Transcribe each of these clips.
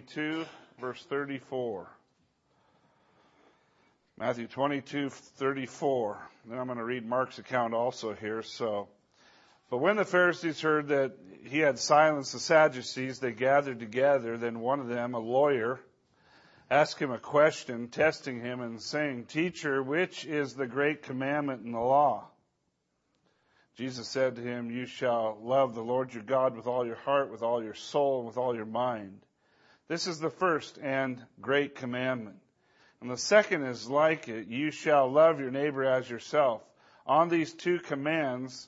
22, verse 34. Matthew 22, 34. Then I'm going to read Mark's account also here. But when the Pharisees heard that he had silenced the Sadducees, they gathered together. Then one of them, a lawyer, asked him a question, testing him and saying, "Teacher, which is the great commandment in the law?" Jesus said to him, "You shall love the Lord your God with all your heart, with all your soul, and with all your mind. This is the first and great commandment. And the second is like it. You shall love your neighbor as yourself. On these two commandments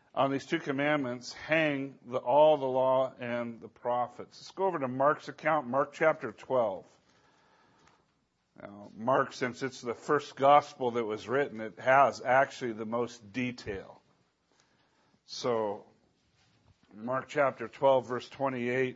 hang all the law and the prophets." Let's go over to Mark's account, Mark chapter 12. Now, Mark, since it's the first gospel that was written, it has actually the most detail. So, Mark chapter 12, verse 28.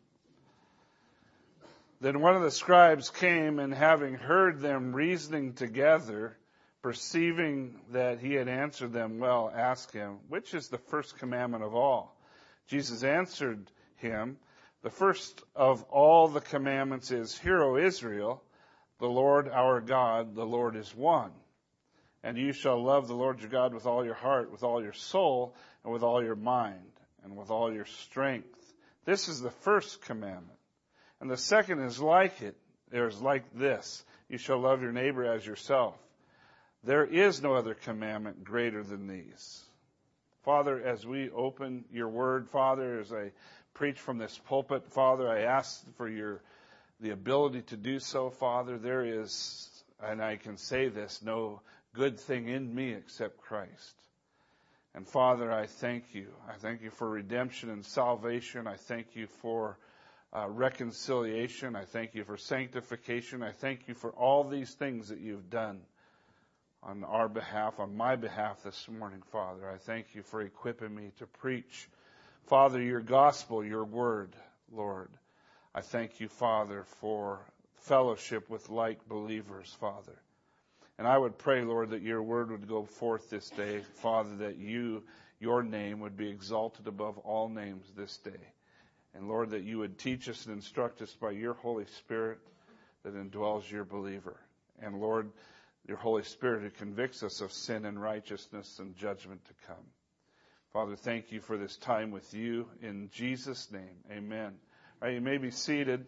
Then one of the scribes came, and having heard them reasoning together, perceiving that he had answered them well, asked him, "Which is the first commandment of all?" Jesus answered him, "The first of all the commandments is, 'Hear, O Israel, the Lord our God, the Lord is one. And you shall love the Lord your God with all your heart, with all your soul, and with all your mind, and with all your strength. This is the first commandment. And the second is like it. There's like this. You shall love your neighbor as yourself. There is no other commandment greater than these." Father, as we open your word, Father, as I preach from this pulpit, Father, I ask for the ability to do so, Father. There is, and I can say this, no good thing in me except Christ. And Father, I thank you. I thank you for redemption and salvation. I thank you for reconciliation. I thank you for sanctification. I thank you for all these things that you've done on our behalf, on my behalf this morning, Father. I thank you for equipping me to preach, Father, your gospel, your word, Lord. I thank you, Father, for fellowship with like believers, Father. And I would pray, Lord, that your word would go forth this day, Father, that your name would be exalted above all names this day. And Lord, that you would teach us and instruct us by your Holy Spirit that indwells your believer. And Lord, your Holy Spirit who convicts us of sin and righteousness and judgment to come. Father, thank you for this time with you. In Jesus' name, amen. All right, you may be seated.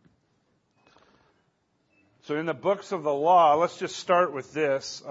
So in the books of the law, let's just start with this.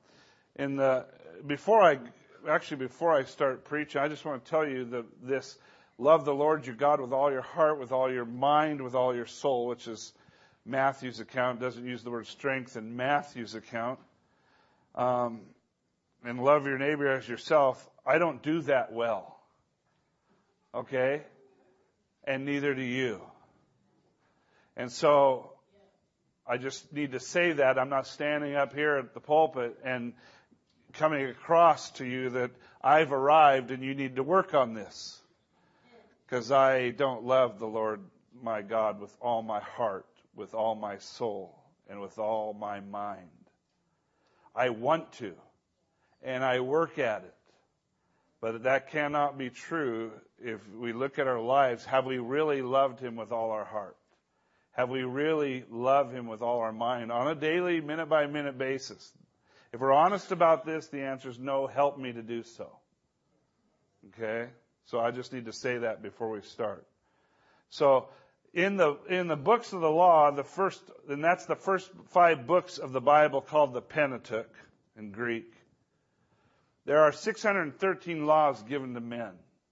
Before I start preaching, I just want to tell you this: love the Lord your God with all your heart, with all your mind, with all your soul, which is Matthew's account. It doesn't use the word strength in Matthew's account. And love your neighbor as yourself. I don't do that well. Okay? And neither do you. And so I just need to say that. I'm not standing up here at the pulpit and coming across to you that I've arrived and you need to work on this. Because I don't love the Lord my God with all my heart, with all my soul, and with all my mind. I want to, and I work at it. But that cannot be true if we look at our lives. Have we really loved him with all our heart? Have we really loved him with all our mind on a daily, minute-by-minute basis? If we're honest about this, the answer is no. Help me to do so. Okay? So I just need to say that before we start. So in the books of the law, and that's the first 5 books of the Bible called the Pentateuch in Greek. There are 613 laws given to men.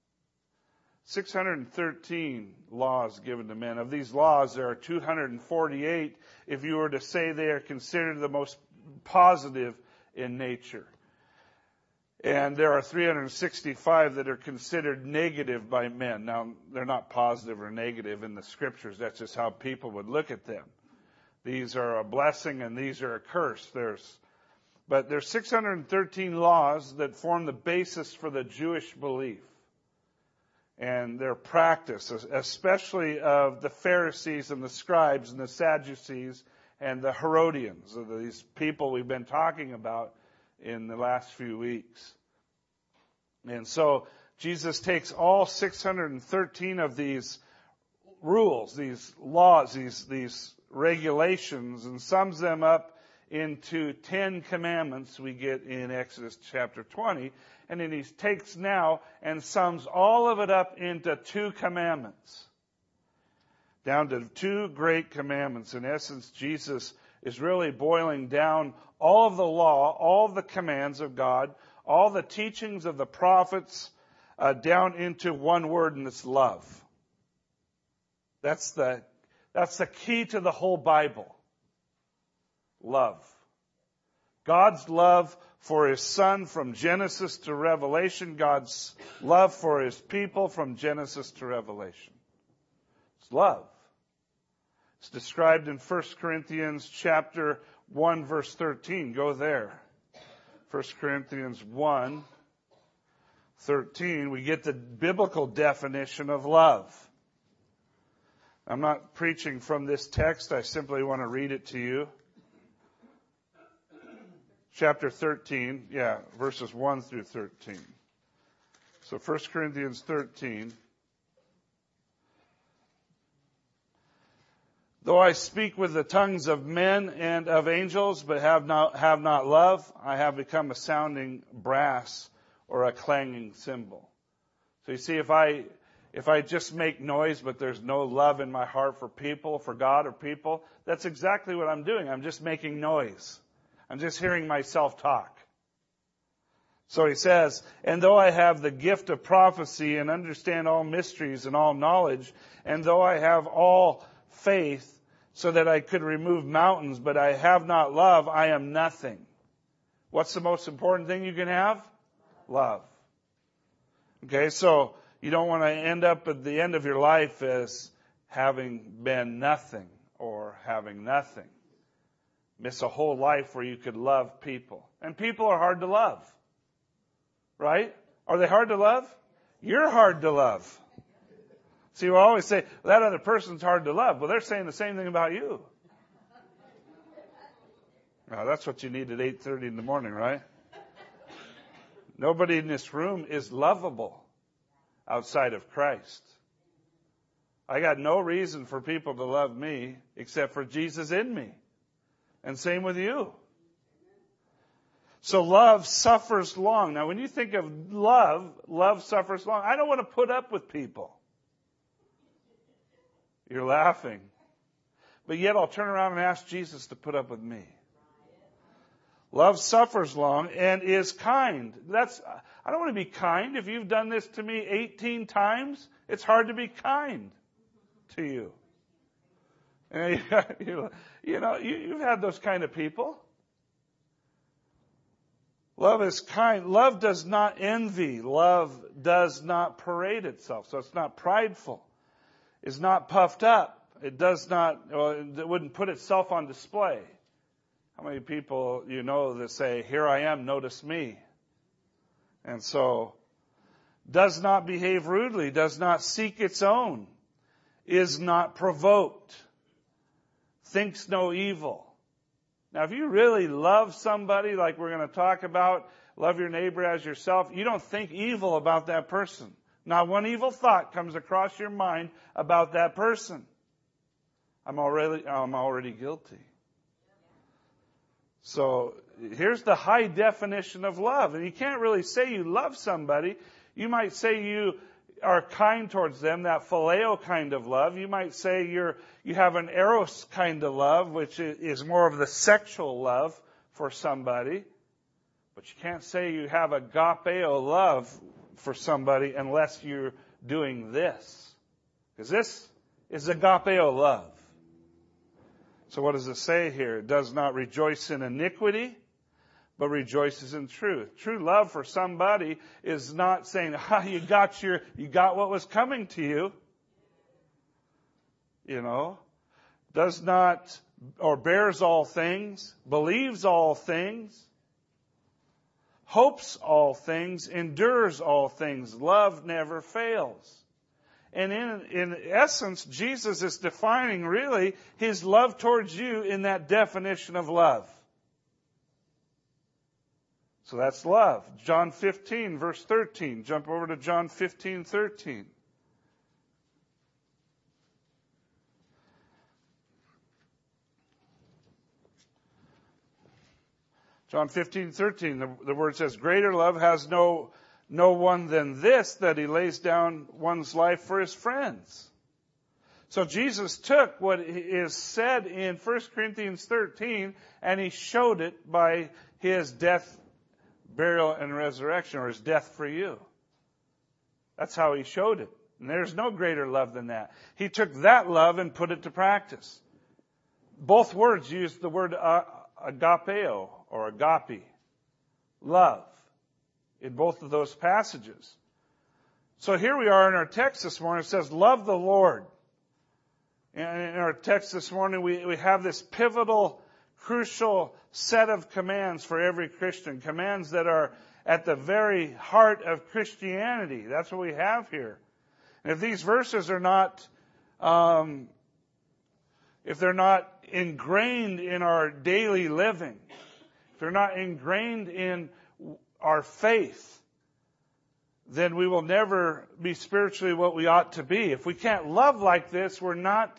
613 laws given to men. Of these laws, there are 248 if you were to say they are considered the most positive in nature. And there are 365 that are considered negative by men. Now, they're not positive or negative in the scriptures. That's just how people would look at them. These are a blessing and these are a curse. But there's 613 laws that form the basis for the Jewish belief and their practice, especially of the Pharisees and the scribes and the Sadducees and the Herodians, these people we've been talking about in the last few weeks. And so Jesus takes all 613 of these rules, these laws, these regulations, and sums them up into 10 commandments we get in Exodus chapter 20. And then he takes now and sums all of it up into 2 commandments. Down to 2 great commandments. In essence, Jesus is really boiling down all of the law, all of the commands of God, all the teachings of the prophets, down into one word, and it's love. That's the key to the whole Bible. Love. God's love for His Son from Genesis to Revelation. God's love for His people from Genesis to Revelation. It's love. It's described in 1 Corinthians chapter 1 verse 13. Go there. 1 Corinthians 1:13. We get the biblical definition of love. I'm not preaching from this text. I simply want to read it to you. Chapter 13, verses 1 through 13. So 1 Corinthians 13. Though I speak with the tongues of men and of angels, but have not love, I have become a sounding brass or a clanging cymbal. So you see, if I just make noise, but there's no love in my heart for people, for God or people, that's exactly what I'm doing. I'm just making noise. I'm just hearing myself talk. So he says, and though I have the gift of prophecy and understand all mysteries and all knowledge, and though I have all faith so that I could remove mountains, but I have not love, I am nothing. What's the most important thing you can have? Love. Okay, so you don't want to end up at the end of your life as having been nothing or having nothing. Miss a whole life where you could love people. And people are hard to love. Right? Are they hard to love? You're hard to love. See, we always say, that other person's hard to love. Well, they're saying the same thing about you. Now, that's what you need at 8:30 in the morning, right? Nobody in this room is lovable outside of Christ. I got no reason for people to love me except for Jesus in me. And same with you. So love suffers long. Now, when you think of love, love suffers long. I don't want to put up with people. You're laughing. But yet I'll turn around and ask Jesus to put up with me. Love suffers long and is kind. I don't want to be kind. If you've done this to me 18 times, it's hard to be kind to you. And you've had those kind of people. Love is kind. Love does not envy. Love does not parade itself. So it's not prideful. It's not puffed up. It wouldn't put itself on display. How many people you know that say, here I am, notice me? And so, does not behave rudely, does not seek its own, is not provoked, thinks no evil. Now, if you really love somebody, like we're going to talk about, love your neighbor as yourself, you don't think evil about that person. Not one evil thought comes across your mind about that person. I'm already guilty. So here's the high definition of love. And you can't really say you love somebody. You might say you are kind towards them, that phileo kind of love. You might say you have an eros kind of love, which is more of the sexual love for somebody. But you can't say you have agapeo love for somebody unless you're doing this. Because this is agapeo love. So what does it say here? It does not rejoice in iniquity, but rejoices in truth. True love for somebody is not saying, you got what was coming to you. Does not, or bears all things, believes all things, hopes all things, endures all things. Love never fails. And in essence, Jesus is defining really His love towards you in that definition of love. So that's love. John 15, verse 13. Jump over to John 15:13. John 15:13, the word says, greater love has no one than this, that he lays down one's life for his friends. So Jesus took what is said in 1 Corinthians 13 and he showed it by his death, burial, and resurrection, or his death for you. That's how he showed it. And there's no greater love than that. He took that love and put it to practice. Both words use the word agapeo or agape, love, in both of those passages. So here we are in our text this morning. It says, love the Lord. And in our text this morning, we have this pivotal, crucial set of commands for every Christian. Commands that are at the very heart of Christianity. That's what we have here. And if these verses are not, if they're not ingrained in our daily living, if they're not ingrained in our faith, then we will never be spiritually what we ought to be. If we can't love like this, we're not,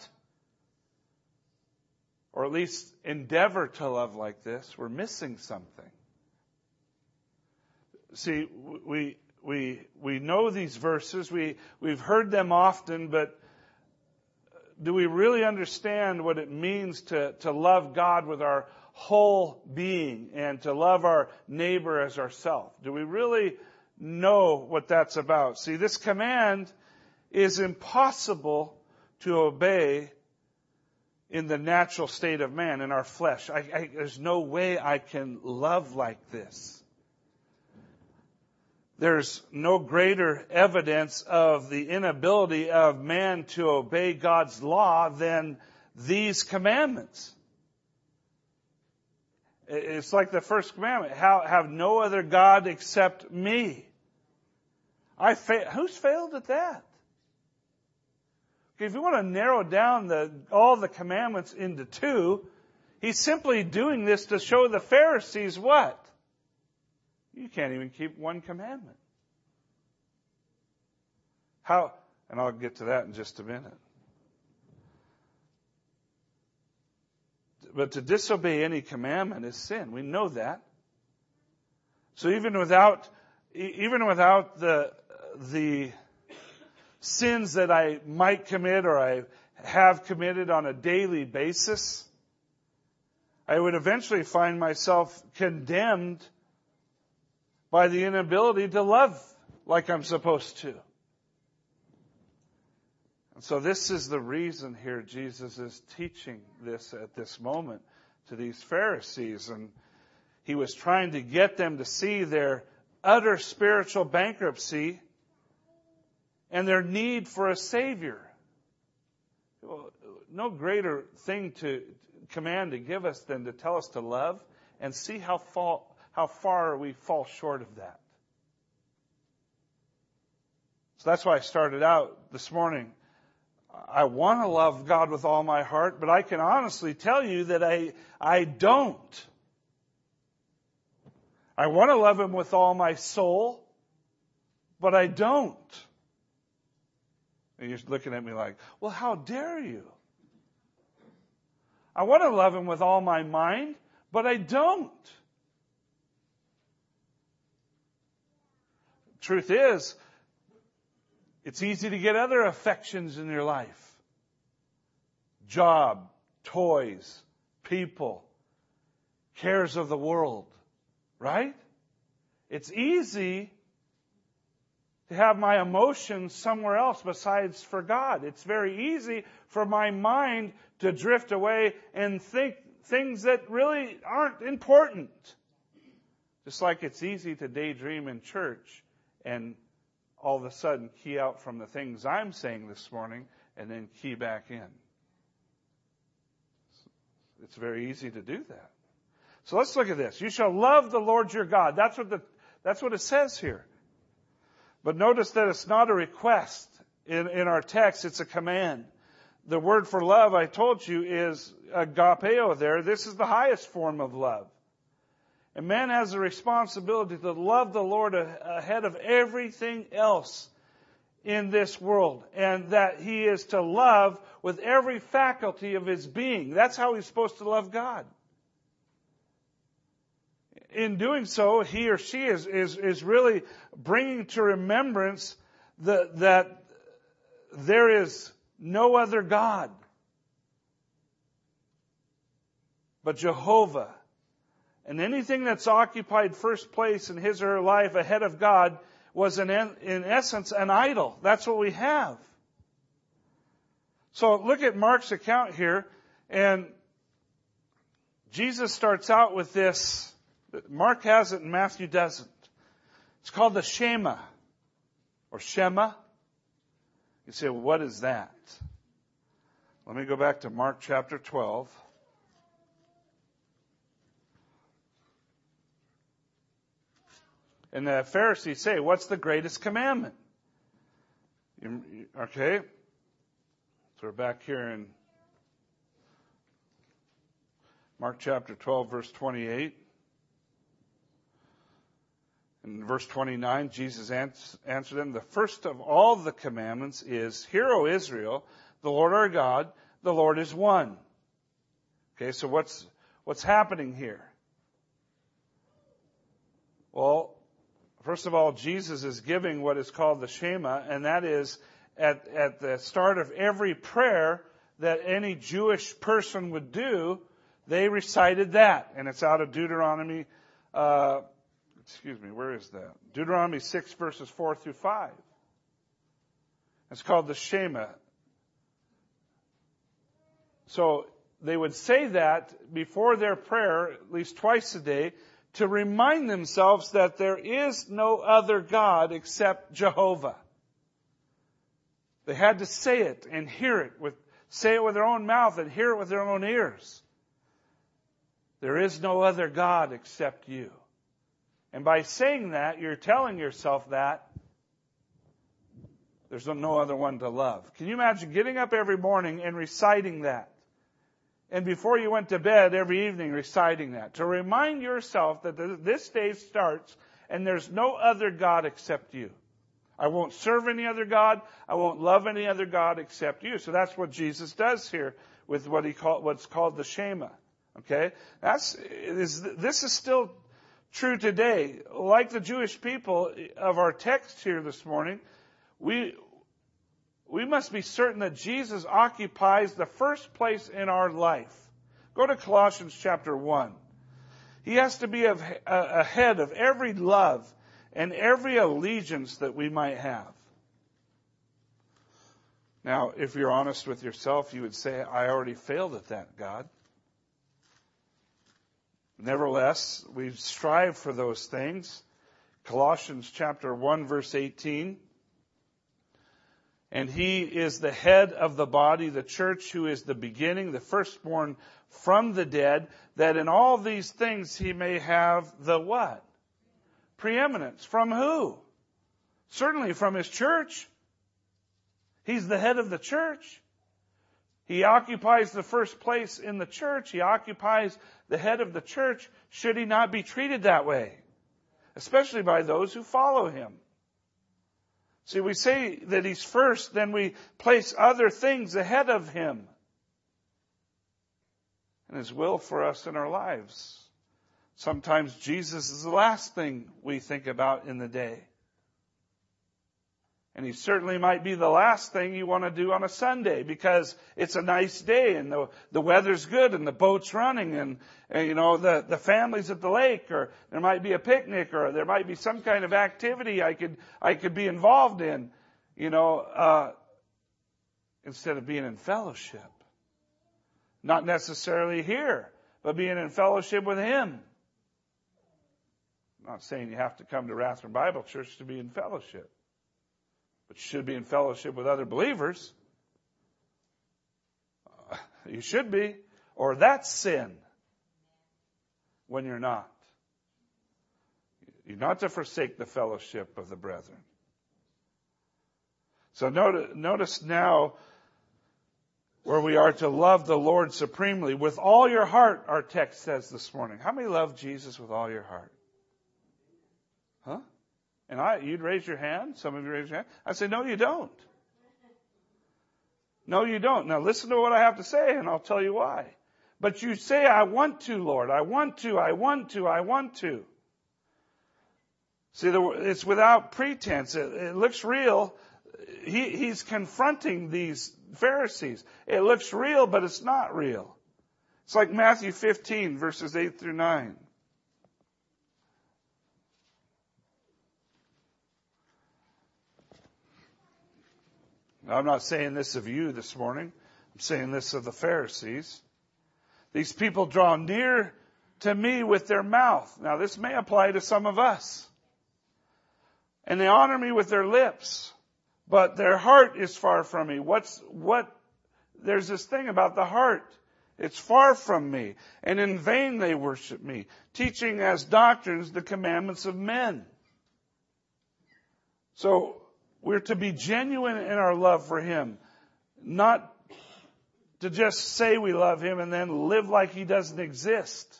or at least endeavor to love like this, we're missing something. See, we know these verses, we've heard them often, but do we really understand what it means to love God with our whole being and to love our neighbor as ourselves? Do we really know what that's about? See, this command is impossible to obey in the natural state of man, in our flesh. There's no way I can love like this. There's no greater evidence of the inability of man to obey God's law than these commandments. It's like the first commandment, have no other God except me. Who's failed at that? Okay, if you want to narrow down all the commandments into two, he's simply doing this to show the Pharisees what? You can't even keep one commandment. How? And I'll get to that in just a minute. But to disobey any commandment is sin. We know that. So even without the sins that I might commit or I have committed on a daily basis, I would eventually find myself condemned by the inability to love like I'm supposed to. And so this is the reason here Jesus is teaching this at this moment to these Pharisees. And he was trying to get them to see their utter spiritual bankruptcy and their need for a Savior. No greater thing to command to give us than to tell us to love, and see how far we fall short of that. So that's why I started out this morning. I want to love God with all my heart, but I can honestly tell you that I don't. I want to love Him with all my soul, but I don't. And you're looking at me like, well, how dare you? I want to love Him with all my mind, but I don't. Truth is, it's easy to get other affections in your life. Job, toys, people, cares of the world. Right? It's easy to have my emotions somewhere else besides for God. It's very easy for my mind to drift away and think things that really aren't important. Just like it's easy to daydream in church and all of a sudden key out from the things I'm saying this morning and then key back in. It's very easy to do that. So let's look at this. You shall love the Lord your God. That's what it says here. But notice that it's not a request in our text. It's a command. The word for love, I told you, is agapeo there. This is the highest form of love. And man has a responsibility to love the Lord ahead of everything else in this world. And that he is to love with every faculty of his being. That's how he's supposed to love God. in doing so, he or she is really bringing to remembrance that there is no other God but Jehovah. And anything that's occupied first place in his or her life ahead of God was in essence an idol. That's what we have. So look at Mark's account here, and Jesus starts out with this. Mark has it and Matthew doesn't. It's called the Shema, or Shema. You say, well, what is that? Let me go back to Mark chapter 12. And the Pharisees say, what's the greatest commandment? Okay. So we're back here in Mark chapter 12, verse 28. In verse 29, Jesus answered them, the first of all the commandments is, Hear, O Israel, the Lord our God, the Lord is one. Okay, so what's happening here? Well, first of all, Jesus is giving what is called the Shema, and that is at the start of every prayer that any Jewish person would do, they recited that. And it's out of Deuteronomy, where is that? Deuteronomy 6 verses 4 through 5. It's called the Shema. So they would say that before their prayer, at least twice a day, to remind themselves that there is no other God except Jehovah. They had to say it and hear it, say it with their own mouth and hear it with their own ears. There is no other God except you. And by saying that, you're telling yourself that there's no other one to love. Can you imagine getting up every morning and reciting that? And before you went to bed every evening reciting that. To remind yourself that this day starts and there's no other God except you. I won't serve any other God. I won't love any other God except you. So that's what Jesus does here with what's called the Shema. Okay? This is still true today. Like the Jewish people of our text here this morning, we must be certain that Jesus occupies the first place in our life. Go to Colossians chapter 1. He has to be ahead of every love and every allegiance that we might have. Now, if you're honest with yourself, you would say, I already failed at that, God. Nevertheless, we strive for those things. Colossians chapter 1, verse 18. And he is the head of the body, the church, who is the beginning, the firstborn from the dead, that in all these things he may have the what? Preeminence. From who? Certainly from his church. He's the head of the church. He occupies the first place in the church. He occupies the head of the church. Should he not be treated that way? Especially by those who follow him. See, we say that he's first, then we place other things ahead of him and his will for us in our lives. Sometimes Jesus is the last thing we think about in the day. And he certainly might be the last thing you want to do on a Sunday because it's a nice day and the weather's good and the boat's running and the family's at the lake, or there might be a picnic, or there might be some kind of activity I could be involved in, instead of being in fellowship. Not necessarily here, but being in fellowship with him. I'm not saying you have to come to Rathburn Bible Church to be in fellowship. But you should be in fellowship with other believers. You should be. Or that's sin when you're not. You're not to forsake the fellowship of the brethren. So notice now where we are to love the Lord supremely with all your heart, our text says this morning. How many love Jesus with all your heart? Huh? And you'd raise your hand. Some of you raise your hand. I say, no, you don't. No, you don't. Now listen to what I have to say and I'll tell you why. But you say, I want to, Lord. I want to, I want to, I want to. See, it's without pretense. It looks real. He's confronting these Pharisees. It looks real, but it's not real. It's like Matthew 15, verses 8 through 9. Now, I'm not saying this of you this morning. I'm saying this of the Pharisees. These people draw near to me with their mouth. Now, this may apply to some of us. And they honor me with their lips, but their heart is far from me. There's this thing about the heart. It's far from me. And in vain they worship me, teaching as doctrines the commandments of men. So, we're to be genuine in our love for Him, not to just say we love Him and then live like He doesn't exist.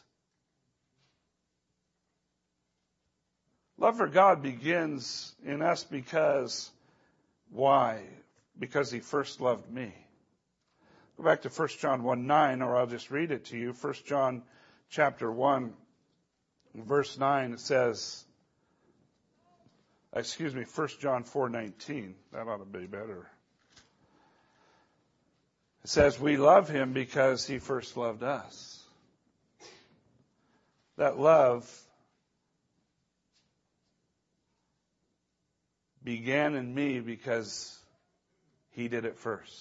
Love for God begins in us because, why? Because He first loved me. Go back to 1 John 1:9, or I'll just read it to you. 1 John chapter 1, verse 9, it says, 1 John 4:19. That ought to be better. It says, we love Him because He first loved us. That love began in me because He did it first.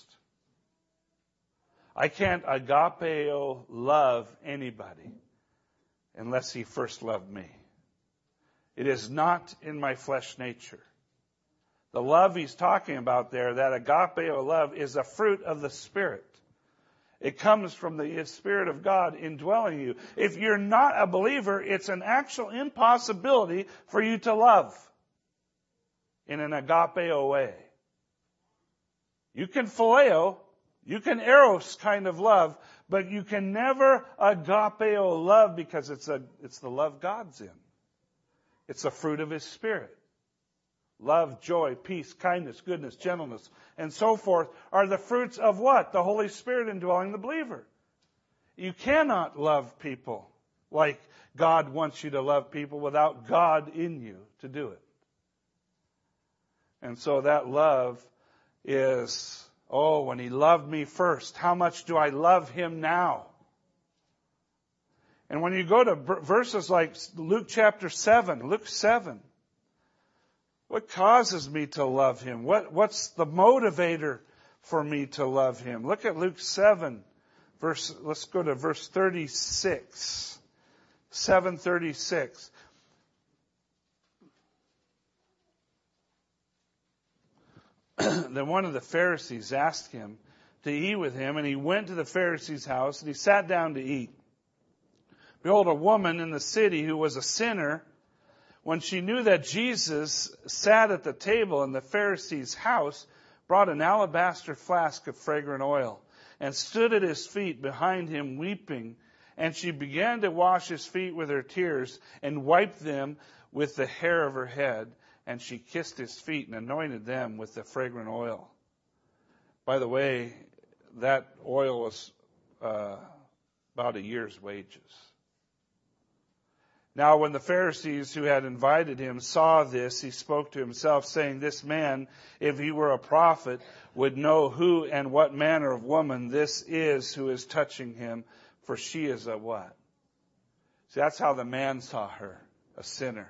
I can't agapeo love anybody unless He first loved me. It is not in my flesh nature. The love He's talking about there, that agapeo love, is a fruit of the Spirit. It comes from the Spirit of God indwelling you. If you're not a believer, it's an actual impossibility for you to love in an agapeo way. You can phileo, you can eros kind of love, but you can never agapeo love because it's the love God's in. It's the fruit of His Spirit. Love, joy, peace, kindness, goodness, gentleness, and so forth are the fruits of what? The Holy Spirit indwelling the believer. You cannot love people like God wants you to love people without God in you to do it. And so that love is, when He loved me first, how much do I love Him now? And when you go to verses like Luke 7, what causes me to love Him? What's the motivator for me to love Him? Look at Luke 7, let's go to verse 36. 7:36. Then one of the Pharisees asked Him to eat with him, and He went to the Pharisee's house, and He sat down to eat. Behold, a woman in the city who was a sinner, when she knew that Jesus sat at the table in the Pharisee's house, brought an alabaster flask of fragrant oil, and stood at His feet behind Him weeping. And she began to wash His feet with her tears, and wiped them with the hair of her head. And she kissed His feet and anointed them with the fragrant oil. By the way, that oil was about a year's wages. Now when the Pharisees who had invited Him saw this, he spoke to himself, saying, this man, if he were a prophet, would know who and what manner of woman this is who is touching Him, for she is a what? See, that's how the man saw her, a sinner.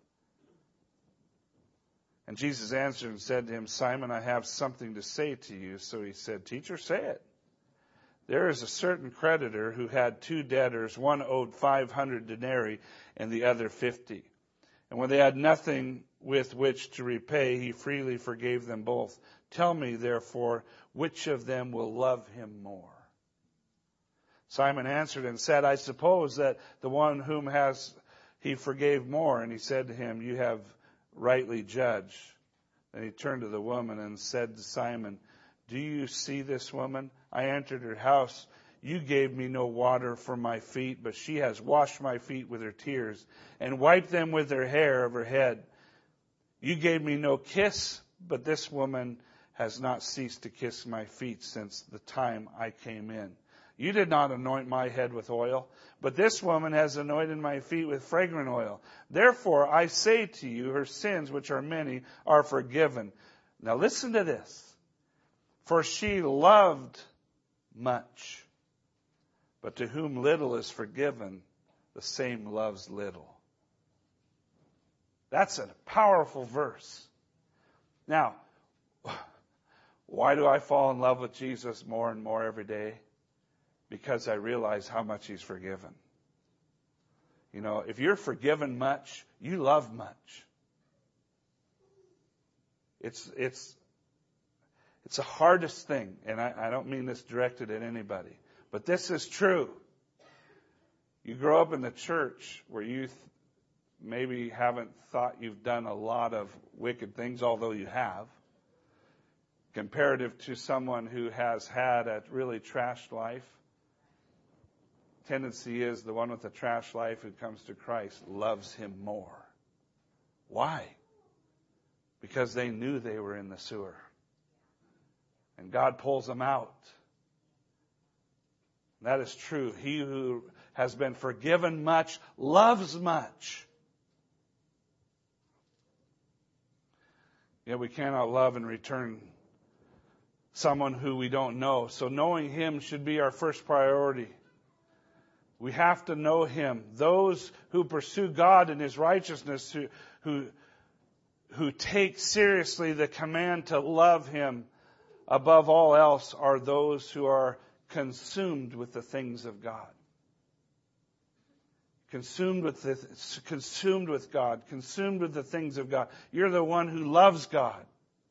And Jesus answered and said to him, Simon, I have something to say to you. So He said, Teacher, say it. There is a certain creditor who had two debtors. One owed 500 denarii and the other 50. And when they had nothing with which to repay, he freely forgave them both. Tell me, therefore, which of them will love him more? Simon answered and said, I suppose that the one whom he forgave more. And He said to him, You have rightly judged. Then He turned to the woman and said to Simon, Do you see this woman? I entered her house. You gave me no water for my feet, but she has washed my feet with her tears and wiped them with her hair of her head. You gave me no kiss, but this woman has not ceased to kiss my feet since the time I came in. You did not anoint my head with oil, but this woman has anointed my feet with fragrant oil. Therefore, I say to you, her sins, which are many, are forgiven. Now listen to this. For she loved much, but to whom little is forgiven, the same loves little. That's a powerful verse. Now, why do I fall in love with Jesus more and more every day? Because I realize how much He's forgiven. You know, if you're forgiven much, you love much. It's the hardest thing, and I don't mean this directed at anybody, but this is true. You grow up in the church where you maybe haven't thought you've done a lot of wicked things, although you have, comparative to someone who has had a really trashed life. Tendency is the one with the trash life who comes to Christ loves Him more. Why? Because they knew they were in the sewer. And God pulls them out. That is true. He who has been forgiven much loves much. Yet we cannot love and return someone who we don't know. So knowing Him should be our first priority. We have to know Him. Those who pursue God and His righteousness, who take seriously the command to love Him above all else, are those who are consumed with the things of God. Consumed with God, consumed with the things of God. You're the one who loves God.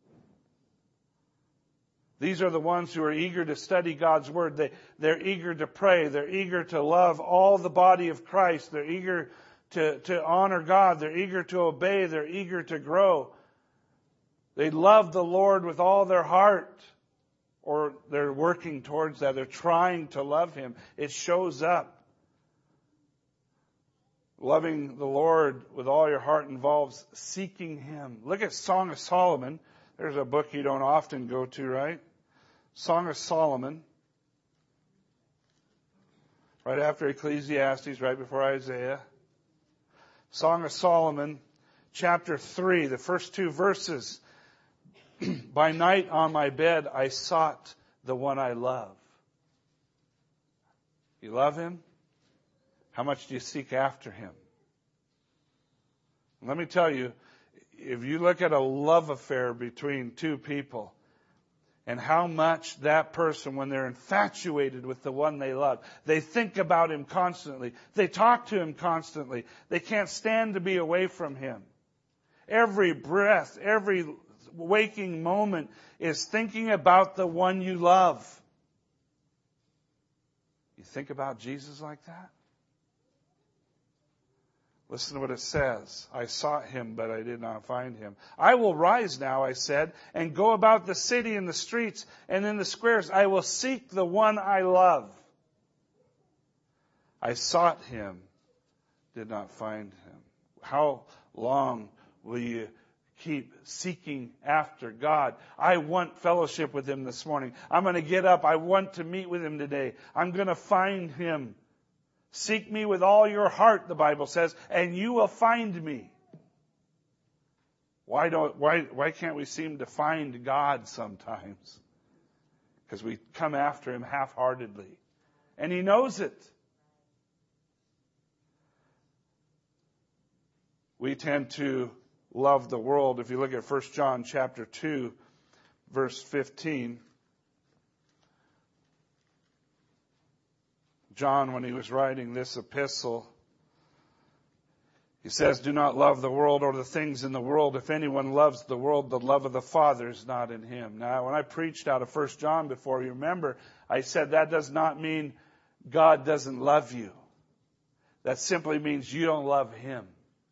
These are the ones who are eager to study God's Word. They're eager to pray. They're eager to love all the body of Christ. They're eager to honor God. They're eager to obey. They're eager to grow. They love the Lord with all their heart. Or they're working towards that. They're trying to love Him. It shows up. Loving the Lord with all your heart involves seeking Him. Look at Song of Solomon. There's a book you don't often go to, right? Song of Solomon. Right after Ecclesiastes, right before Isaiah. Song of Solomon, chapter 3, the first 2 verses. By night on my bed I sought the one I love. You love Him? How much do you seek after Him? Let me tell you, if you look at a love affair between two people, and how much that person, when they're infatuated with the one they love, they think about Him constantly. They talk to Him constantly. They can't stand to be away from Him. Every breath, every waking moment is thinking about the one you love. You think about Jesus like that? Listen to what it says. I sought Him, but I did not find Him. I will rise now, I said, and go about the city and the streets and in the squares. I will seek the one I love. I sought Him, did not find Him. How long will you keep seeking after God? I want fellowship with Him this morning. I'm going to get up. I want to meet with Him today. I'm going to find Him. Seek me with all your heart, the Bible says, and you will find me. Why can't we seem to find God sometimes? Because we come after Him half-heartedly. And He knows it. We tend to love the world. If you look at 1 John chapter 2, verse 15, John, when he was writing this epistle, he says, do not love the world or the things in the world. If anyone loves the world, the love of the Father is not in him. Now, when I preached out of 1 John before, you remember, I said that does not mean God doesn't love you. That simply means you don't love Him.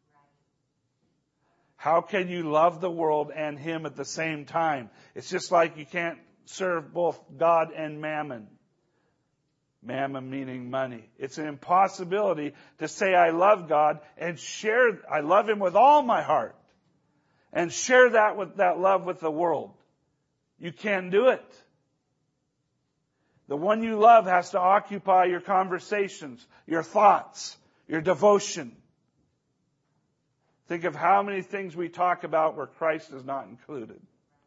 How can you love the world and Him at the same time? It's just like you can't serve both God and mammon. Mammon meaning money. It's an impossibility to say I love God and I love Him with all my heart and share that love with the world. You can't do it. The one you love has to occupy your conversations, your thoughts, your devotion. Think of how many things we talk about where Christ is not included.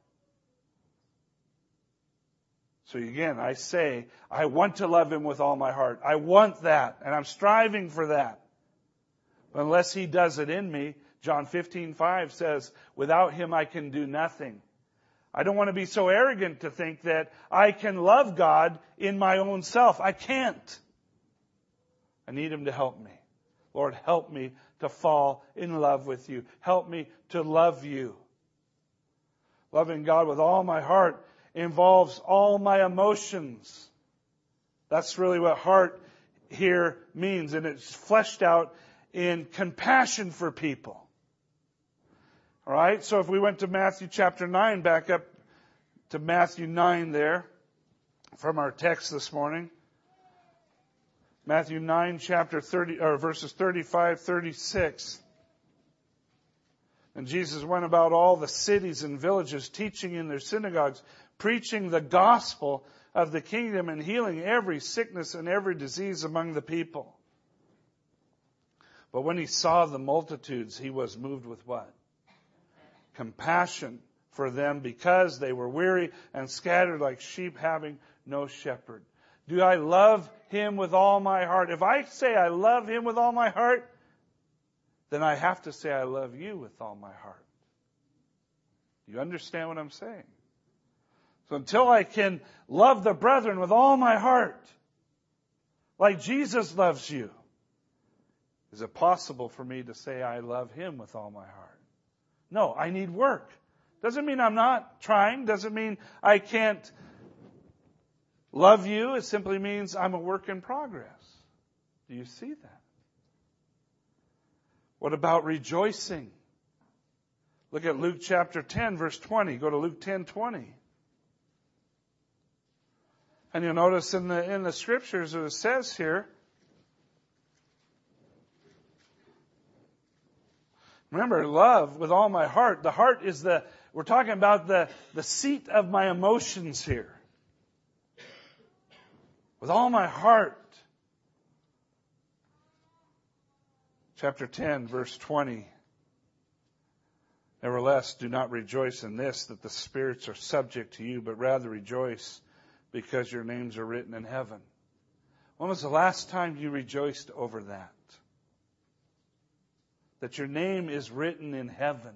So again, I say, I want to love Him with all my heart. I want that, and I'm striving for that. But unless He does it in me, John 15:5 says, without Him I can do nothing. I don't want to be so arrogant to think that I can love God in my own self. I can't. I need Him to help me. Lord, help me to fall in love with You. Help me to love You. Loving God with all my heart involves all my emotions. That's really what heart here means. And it's fleshed out in compassion for people. All right, so if we went to Matthew chapter 9, back up to Matthew 9 there from our text this morning. Matthew 9, chapter 30, or verses 35, 36. And Jesus went about all the cities and villages, teaching in their synagogues, preaching the gospel of the kingdom and healing every sickness and every disease among the people. But when He saw the multitudes, He was moved with what? Compassion for them, because they were weary and scattered like sheep having no shepherd. Do I love Him with all my heart? If I say I love Him with all my heart, then I have to say I love you with all my heart. Do you understand what I'm saying? So until I can love the brethren with all my heart, like Jesus loves you, is it possible for me to say I love Him with all my heart? No, I need work. Doesn't mean I'm not trying. Doesn't mean I can't love you. It simply means I'm a work in progress. Do you see that? What about rejoicing? Look at Luke chapter 10, verse 20. Go to Luke 10:20. And you'll notice in the scriptures it says here, remember, love with all my heart. The heart is we're talking about the seat of my emotions here. With all my heart. Chapter 10, verse 20. Nevertheless, do not rejoice in this, that the spirits are subject to you, but rather rejoice because your names are written in heaven. When was the last time you rejoiced over that? That your name is written in heaven.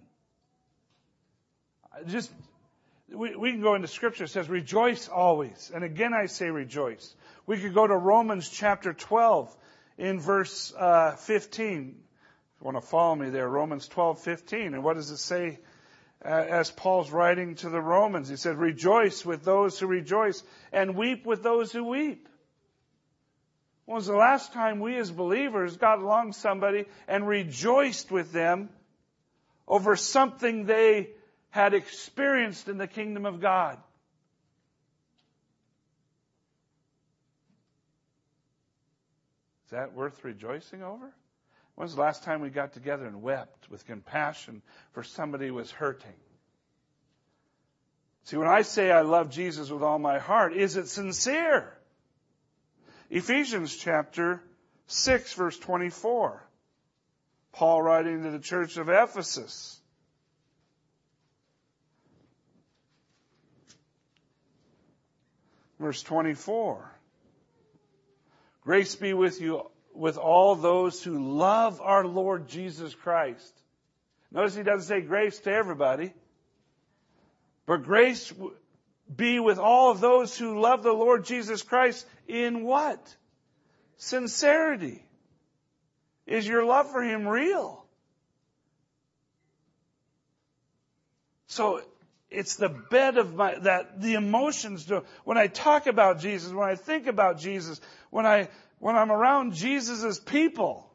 We can go into Scripture. It says, rejoice always. And again, I say rejoice. We could go to Romans chapter 12 in verse 15. If you want to follow me there, Romans 12:15. And what does it say as Paul's writing to the Romans? He said, rejoice with those who rejoice and weep with those who weep. When was the last time we as believers got along somebody and rejoiced with them over something they had experienced in the kingdom of God? Is that worth rejoicing over? When was the last time we got together and wept with compassion for somebody who was hurting? See, when I say I love Jesus with all my heart, is it sincere? Ephesians chapter 6, verse 24. Paul writing to the church of Ephesus. Verse 24. Grace be with you, with all those who love our Lord Jesus Christ. Notice he doesn't say grace to everybody. But grace be with all of those who love the Lord Jesus Christ in what? Sincerity. Is your love for Him real? So it's the bed of the emotions. When I talk about Jesus, when I think about Jesus, when I'm around Jesus' people,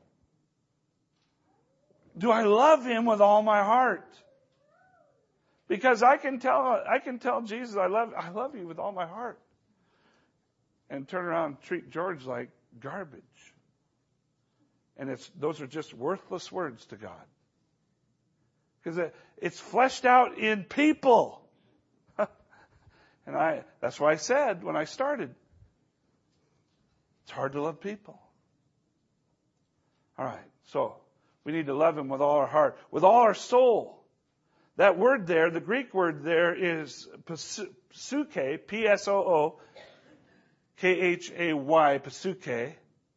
do I love Him with all my heart? Because I can tell Jesus, I love you with all my heart. And turn around and treat George like garbage. And those are just worthless words to God. Because it's fleshed out in people. And that's why I said when I started, It's hard to love people. All right, so we need to love Him with all our heart, with all our soul. That word there, the Greek word there is psuche, P-S-O-O-K-H-A-Y, psuche,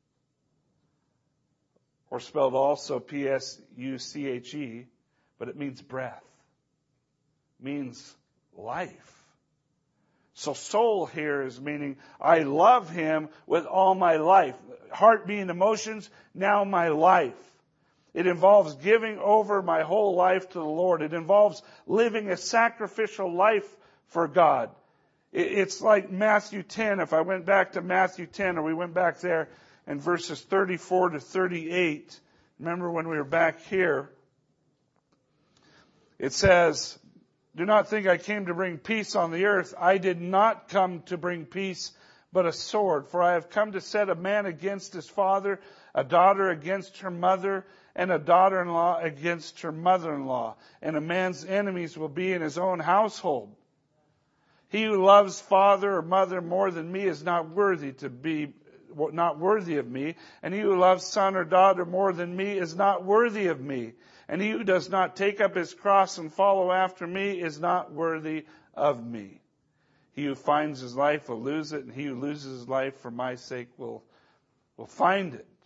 or spelled also P-S-U-C-H-E, but it means breath. It means life. So soul here is meaning I love Him with all my life. Heart being emotions, now my life. It involves giving over my whole life to the Lord. It involves living a sacrificial life for God. It's like Matthew 10. If I went back to Matthew 10, or we went back there in verses 34 to 38, remember when we were back here, it says, do not think I came to bring peace on the earth. I did not come to bring peace, but a sword. For I have come to set a man against his father, a daughter against her mother, and a daughter-in-law against her mother-in-law. And a man's enemies will be in his own household. He who loves father or mother more than me is not worthy of me. And he who loves son or daughter more than me is not worthy of me. And he who does not take up his cross and follow after me is not worthy of me. He who finds his life will lose it, and he who loses his life for my sake will find it.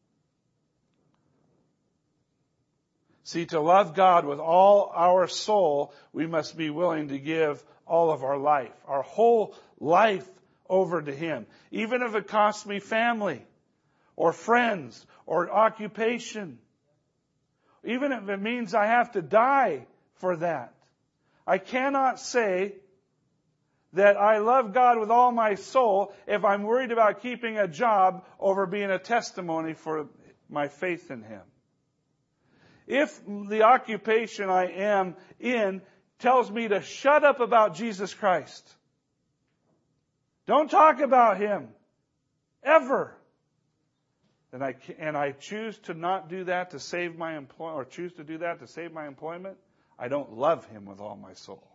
See, to love God with all our soul, we must be willing to give all of our life, our whole life over to Him. Even if it costs me family, or friends, or occupation. Even if it means I have to die for that. I cannot say that I love God with all my soul if I'm worried about keeping a job over being a testimony for my faith in Him. If the occupation I am in tells me to shut up about Jesus Christ, don't talk about Him, ever, then I choose to not do that to save my employment, or choose to do that to save my employment, I don't love Him with all my soul.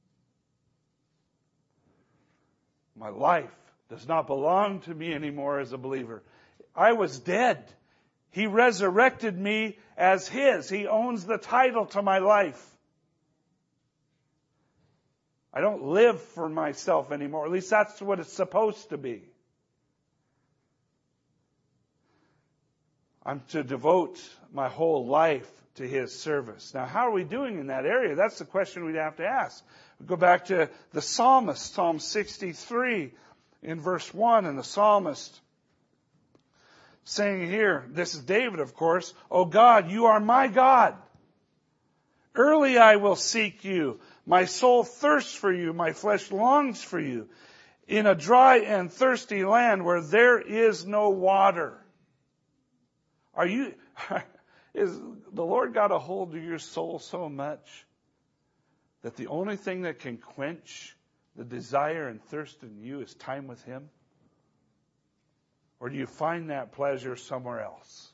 My life does not belong to me anymore as a believer. I was dead. He resurrected me as His. He owns the title to my life. I don't live for myself anymore. At least that's what it's supposed to be. I'm to devote my whole life to His service. Now, how are we doing in that area? That's the question we'd have to ask. We go back to the psalmist, Psalm 63, in verse 1, and the psalmist saying here, this is David, of course, "O God, you are my God. Early I will seek you. My soul thirsts for you. My flesh longs for you. In a dry and thirsty land where there is no water." Is the Lord got a hold of your soul so much that the only thing that can quench the desire and thirst in you is time with Him? Or do you find that pleasure somewhere else?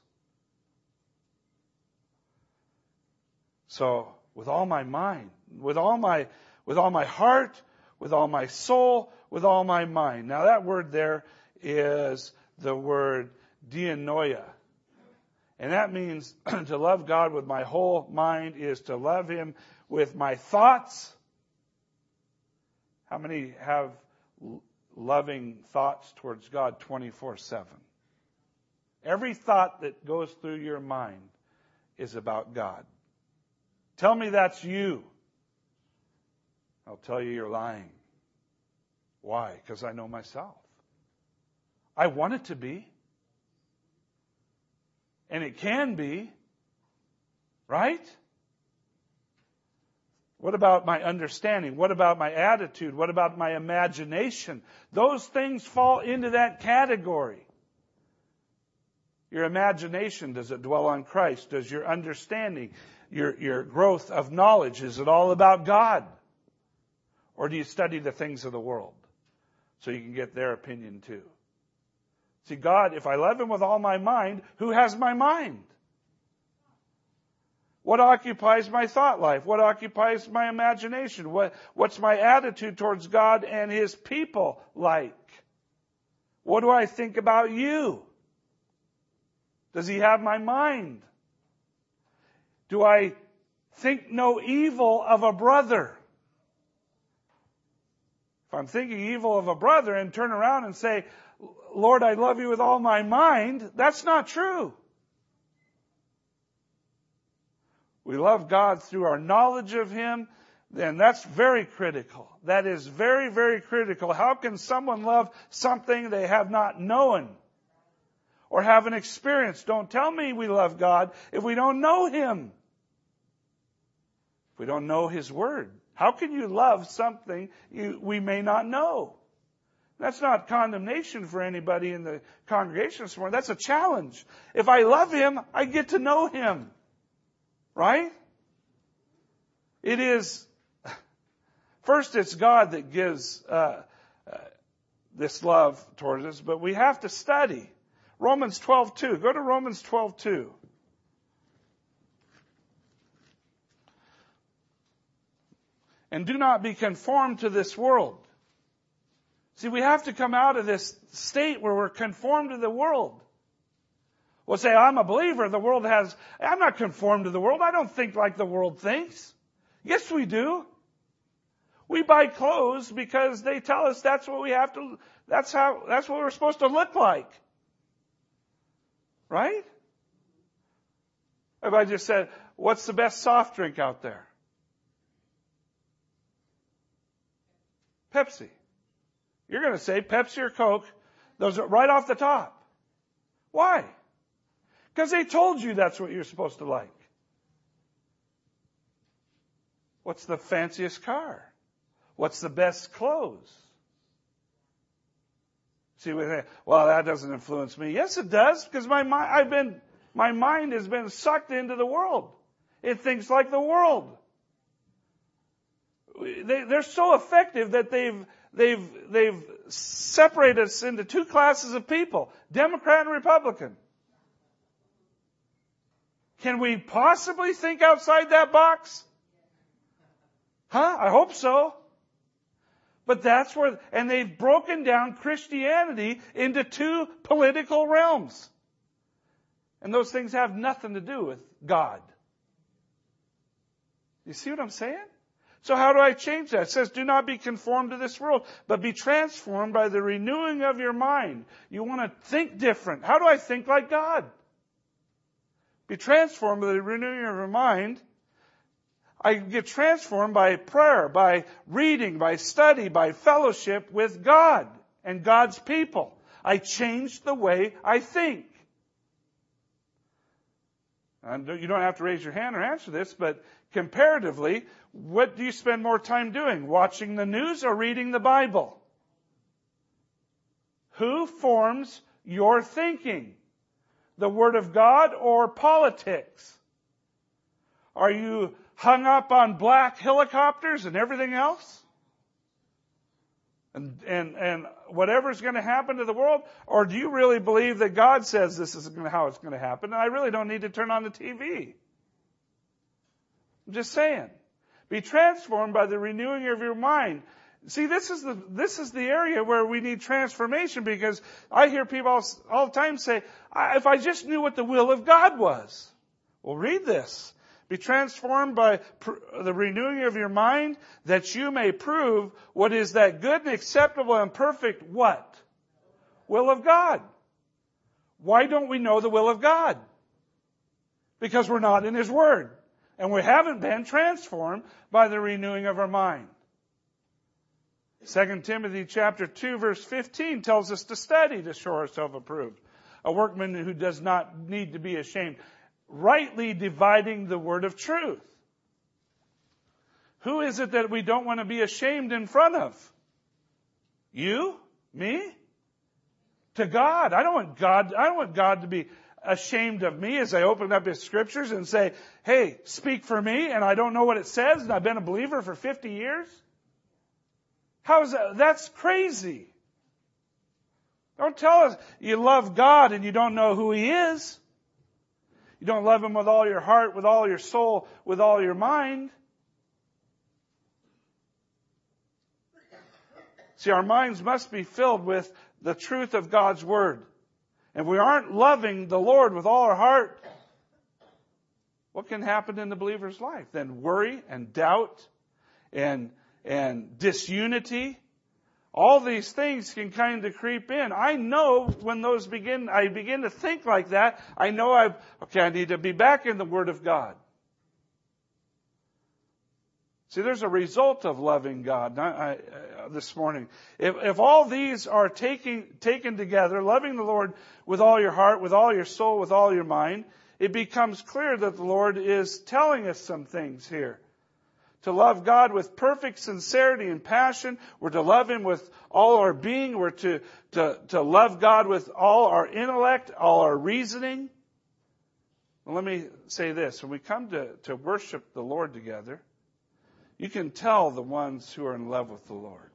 So, with all my mind, with all my heart, with all my soul, with all my mind. Now that word there is the word dianoia. And that means to love God with my whole mind is to love Him with my thoughts. How many have loving thoughts towards God 24/7? Every thought that goes through your mind is about God. Tell me that's you. I'll tell you you're lying. Why? Because I know myself. I want it to be. And it can be. Right? What about my understanding? What about my attitude? What about my imagination? Those things fall into that category. Your imagination, does it dwell on Christ? Does your understanding, your growth of knowledge, is it all about God? Or do you study the things of the world so you can get their opinion too? See, God, if I love Him with all my mind, who has my mind? What occupies my thought life? What occupies my imagination? What's my attitude towards God and His people like? What do I think about you? Does he have my mind? Do I think no evil of a brother? If I'm thinking evil of a brother and turn around and say, Lord, I love you with all my mind, that's not true. We love God through our knowledge of Him, then that's very critical. That is very, very critical. How can someone love something they have not known or haven't experienced? Don't tell me we love God if we don't know Him. If we don't know His Word. How can you love something we may not know? That's not condemnation for anybody in the congregation this morning. That's a challenge. If I love Him, I get to know Him. Right? It is, first it's God that gives this love towards us, but we have to study. Romans 12:2. Go to Romans 12:2. And do not be conformed to this world. See, we have to come out of this state where we're conformed to the world. We'll say, I'm a believer. I'm not conformed to the world. I don't think like the world thinks. Yes, we do. We buy clothes because they tell us that's what we have to, that's what we're supposed to look like. Right? If I just said, what's the best soft drink out there? Pepsi. You're going to say Pepsi or Coke. Those are right off the top. Why? Because they told you that's what you're supposed to like. What's the fanciest car? What's the best clothes? See, we think, well, that doesn't influence me. Yes, it does, because my mind has been sucked into the world. It thinks like the world. They're so effective that they've separated us into two classes of people, Democrat and Republican. Can we possibly think outside that box? I hope so. But that's where, and they've broken down Christianity into two political realms. And those things have nothing to do with God. You see what I'm saying? So how do I change that? It says, do not be conformed to this world, but be transformed by the renewing of your mind. You want to think different. How do I think like God? Be transformed by the renewing of your mind. I get transformed by prayer, by reading, by study, by fellowship with God and God's people. I change the way I think. And you don't have to raise your hand or answer this, but comparatively, what do you spend more time doing? Watching the news or reading the Bible? Who forms your thinking? The Word of God or politics? Are you hung up on black helicopters and everything else? And whatever's going to happen to the world? Or do you really believe that God says this is how it's going to happen? And I really don't need to turn on the TV. I'm just saying. Be transformed by the renewing of your mind. See, this is the area where we need transformation, because I hear people all the time say, if I just knew what the will of God was. Well, read this. Be transformed by the renewing of your mind, that you may prove what is that good and acceptable and perfect what? Will of God. Why don't we know the will of God? Because we're not in His Word. And we haven't been transformed by the renewing of our mind. 2 Timothy chapter 2 verse 15 tells us to study to show ourselves approved. A workman who does not need to be ashamed. Rightly dividing the word of truth. Who is it that we don't want to be ashamed in front of? You? Me? To God. I don't want God to be ashamed of me as I open up His scriptures and say, hey, speak for me, and I don't know what it says, and I've been a believer for 50 years. How is that? That's crazy. Don't tell us you love God and you don't know who He is. You don't love Him with all your heart, with all your soul, with all your mind. See, our minds must be filled with the truth of God's Word, and we aren't loving the Lord with all our heart, what can happen in the believer's life? Then worry and doubt and disunity. All these things can kind of creep in. I know when I begin to think like that, I know I need to be back in the Word of God. See, there's a result of loving God this morning. If all these are taken together, loving the Lord with all your heart, with all your soul, with all your mind, it becomes clear that the Lord is telling us some things here. To love God with perfect sincerity and passion. We're to love Him with all our being. We're to love God with all our intellect, all our reasoning. Well, let me say this. When we come to worship the Lord together, you can tell the ones who are in love with the Lord.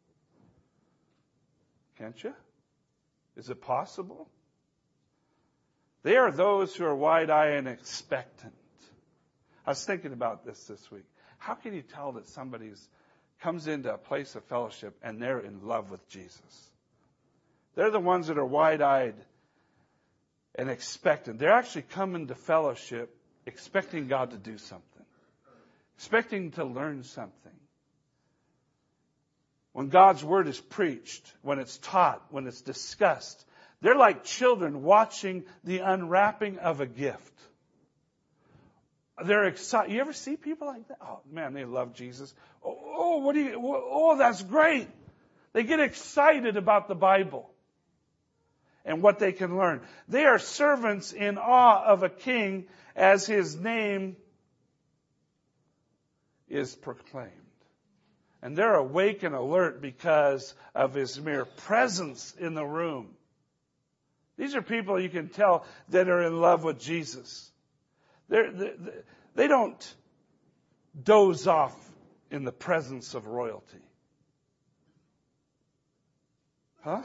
Can't you? Is it possible? They are those who are wide-eyed and expectant. I was thinking about this week. How can you tell that somebody comes into a place of fellowship and they're in love with Jesus? They're the ones that are wide-eyed and expectant. They're actually coming to fellowship expecting God to do something, expecting to learn something. When God's Word is preached, when it's taught, when it's discussed, they're like children watching the unwrapping of a gift. They're excited. You ever see people like that? Oh, man, they love Jesus. Oh, that's great. They get excited about the Bible and what they can learn. They are servants in awe of a king as his name is proclaimed. And they're awake and alert because of his mere presence in the room. These are people you can tell that are in love with Jesus. They don't doze off in the presence of royalty. Huh?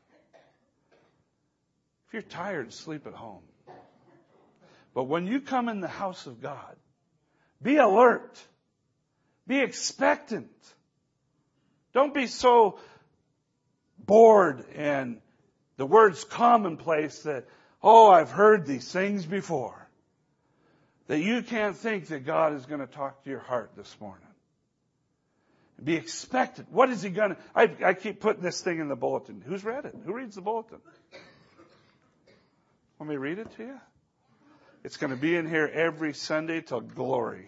If you're tired, sleep at home. But when you come in the house of God, be alert. Be expectant. Don't be so bored and the word's commonplace that, I've heard these things before. That you can't think that God is going to talk to your heart this morning. Be expectant. What is He going to... I keep putting this thing in the bulletin. Who's read it? Who reads the bulletin? Want me to read it to you? It's going to be in here every Sunday till glory.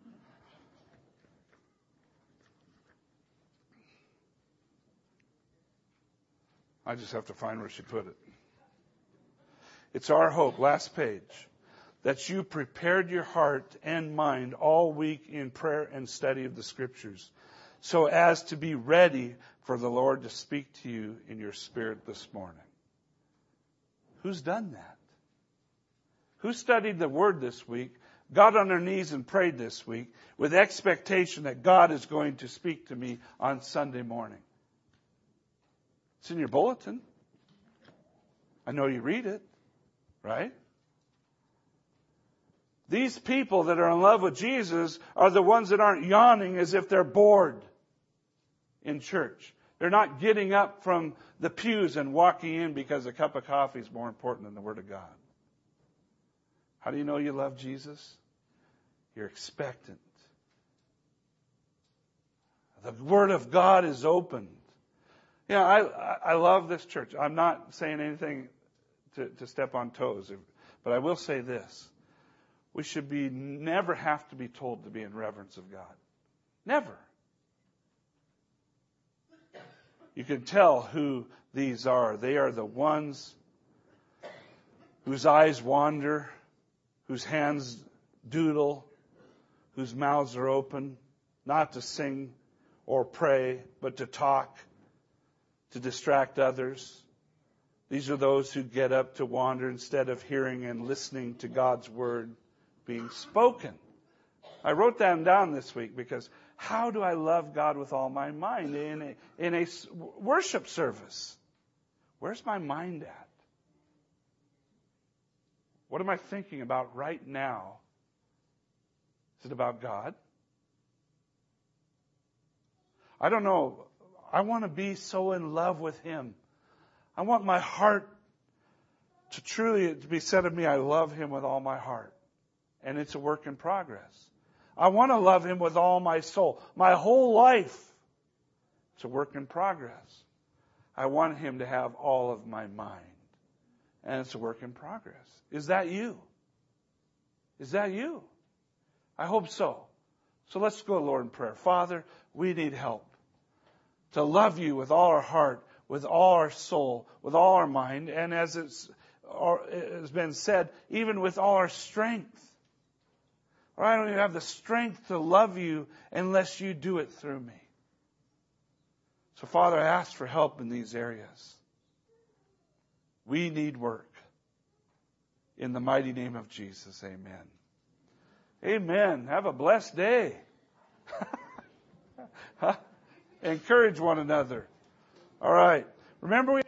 I just have to find where she put it. It's our hope, last page, that you prepared your heart and mind all week in prayer and study of the Scriptures, so as to be ready for the Lord to speak to you in your spirit this morning. Who's done that? Who studied the Word this week, got on their knees and prayed this week with expectation that God is going to speak to me on Sunday morning? It's in your bulletin. I know you read it, right? These people that are in love with Jesus are the ones that aren't yawning as if they're bored in church. They're not getting up from the pews and walking in because a cup of coffee is more important than the Word of God. How do you know you love Jesus? You're expectant. The Word of God is opened. You know, I love this church. I'm not saying anything to step on toes, but I will say this. We should never have to be told to be in reverence of God. Never. You can tell who these are. They are the ones whose eyes wander, whose hands doodle, whose mouths are open, not to sing or pray, but to talk, to distract others. These are those who get up to wander instead of hearing and listening to God's Word being spoken. I wrote them down this week because how do I love God with all my mind in a worship service? Where's my mind at? What am I thinking about right now? Is it about God? I don't know. I want to be so in love with Him. I want my heart to be said of me, I love Him with all my heart. And it's a work in progress. I want to love Him with all my soul. My whole life, it's a work in progress. I want Him to have all of my mind. And it's a work in progress. Is that you? Is that you? I hope so. So let's go, Lord, in prayer. Father, we need help to love You with all our heart, with all our soul, with all our mind, and as it has been said, even with all our strength. Or I don't even have the strength to love You unless You do it through me. So, Father, I ask for help in these areas. We need work. In the mighty name of Jesus, amen. Amen. Have a blessed day. Encourage one another. All right. Remember,